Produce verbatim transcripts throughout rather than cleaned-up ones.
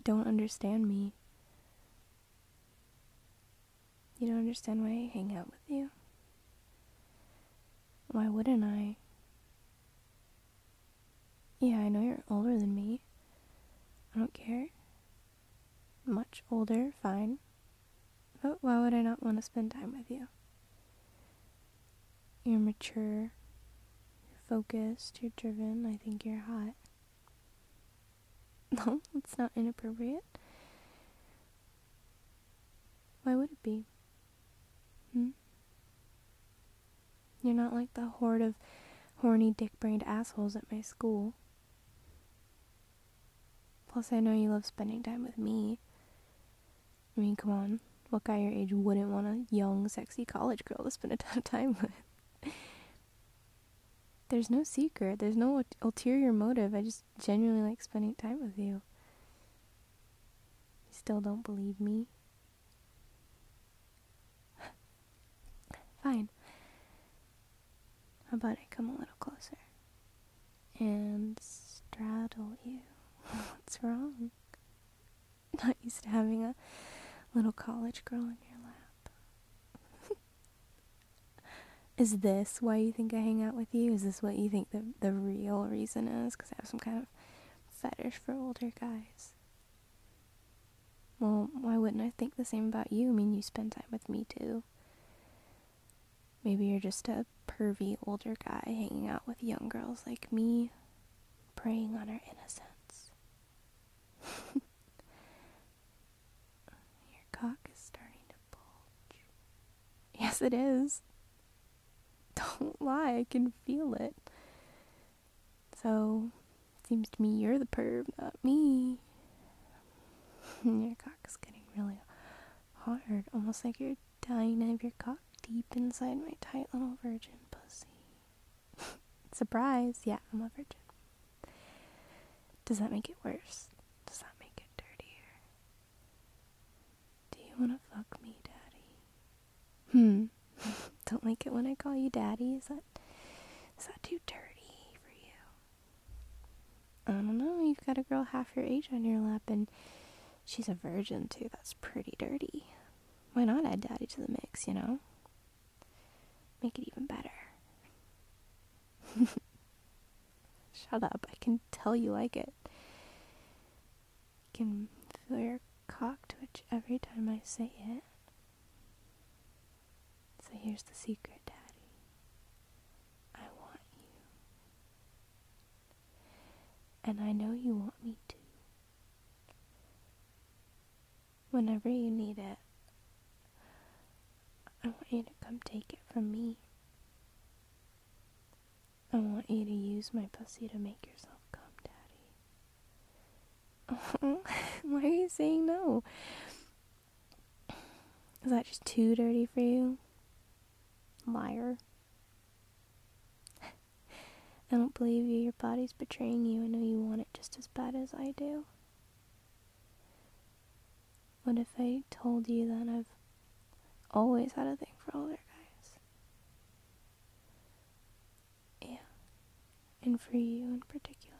don't understand me. You don't understand why I hang out with you? Why wouldn't I? Yeah, I know you're older than me. I don't care. Much older, fine. But why would I not want to spend time with you? You're mature. You're focused. You're driven. I think you're hot. No, it's not inappropriate. Why would it be? Hmm? You're not like the horde of horny dick-brained assholes at my school. Plus, I know you love spending time with me. I mean, come on. What guy your age wouldn't want a young, sexy college girl to spend a ton of time with? There's no secret. There's no ulterior motive. I just genuinely like spending time with you. You still don't believe me? Fine. How about I come a little closer and straddle you? What's wrong? Not used to having a little college girl in your lap. Is this why you think I hang out with you? Is this what you think the, the real reason is? Because I have some kind of fetish for older guys. Well, why wouldn't I think the same about you? I mean, you spend time with me too. Maybe you're just a pervy older guy hanging out with young girls like me, preying on our innocence. Your cock is starting to bulge. Yes, it is. Don't lie, I can feel it. So, it seems to me you're the perv, not me. Your cock is getting really hard, almost like you're dying to have your cock deep inside my tight little virgin pussy. Surprise, yeah, I'm a virgin. Does that make it worse? Does that make it dirtier? Do you want to fuck me, daddy? Hmm. Don't like it when I call you daddy? Is that, is that too dirty for you? I don't know, you've got a girl half your age on your lap and she's a virgin too. That's pretty dirty. Why not add daddy to the mix, you know? Make it even better. Shut up, I can tell you like it. I can feel your cock twitch every time I say it. So here's the secret, daddy. I want you. And I know you want me too. Whenever you need it, I want you to come take it from me. I want you to use my pussy to make yourself come, daddy. Why are you saying no? Is that just too dirty for you? Liar. I don't believe you. Your body's betraying you. I know you want it just as bad as I do. What if I told you that I've always had a thing for older guys? Yeah. And for you in particular.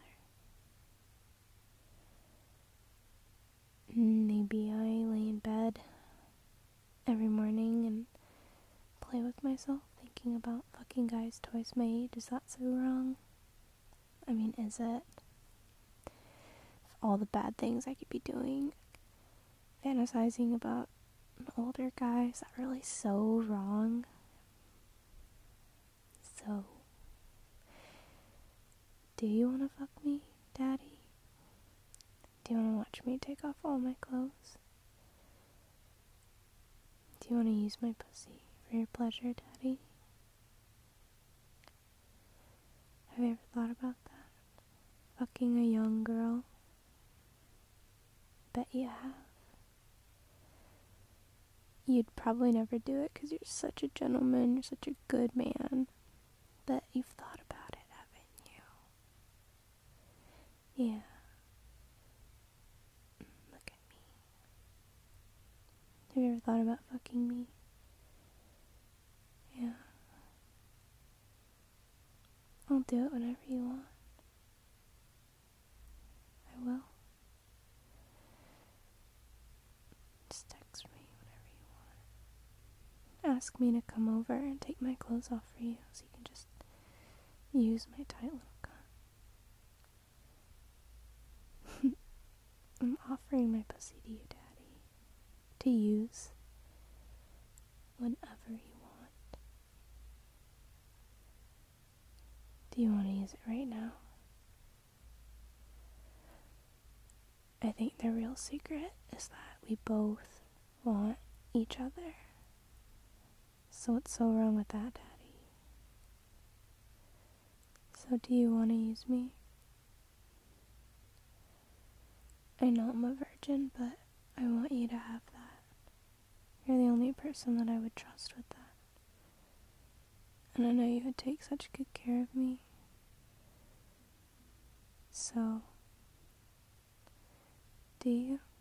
Maybe I lay in bed every morning and play with myself thinking about fucking guys twice my age. Is that so wrong? I mean, is it? All the bad things I could be doing, fantasizing about an older guy, is that really so wrong? So, do you want to fuck me, daddy? Do you want to watch me take off all my clothes? Do you want to use my pussy for your pleasure, daddy? Have you ever thought about that? Fucking a young girl? Bet you have. You'd probably never do it because you're such a gentleman, you're such a good man. But you've thought about it, haven't you? Yeah. Look at me. Have you ever thought about fucking me? Yeah. I'll do it whenever you want. I will. ask me to come over and take my clothes off for you so you can just use my tight little gun. I'm offering my pussy to you, Daddy, to use whenever you want. Do you want to use it right now? I think the real secret is that we both want each other. So what's so wrong with that, Daddy? So do you want to use me? I know I'm a virgin, but I want you to have that. You're the only person that I would trust with that. And I know you would take such good care of me. So, do you?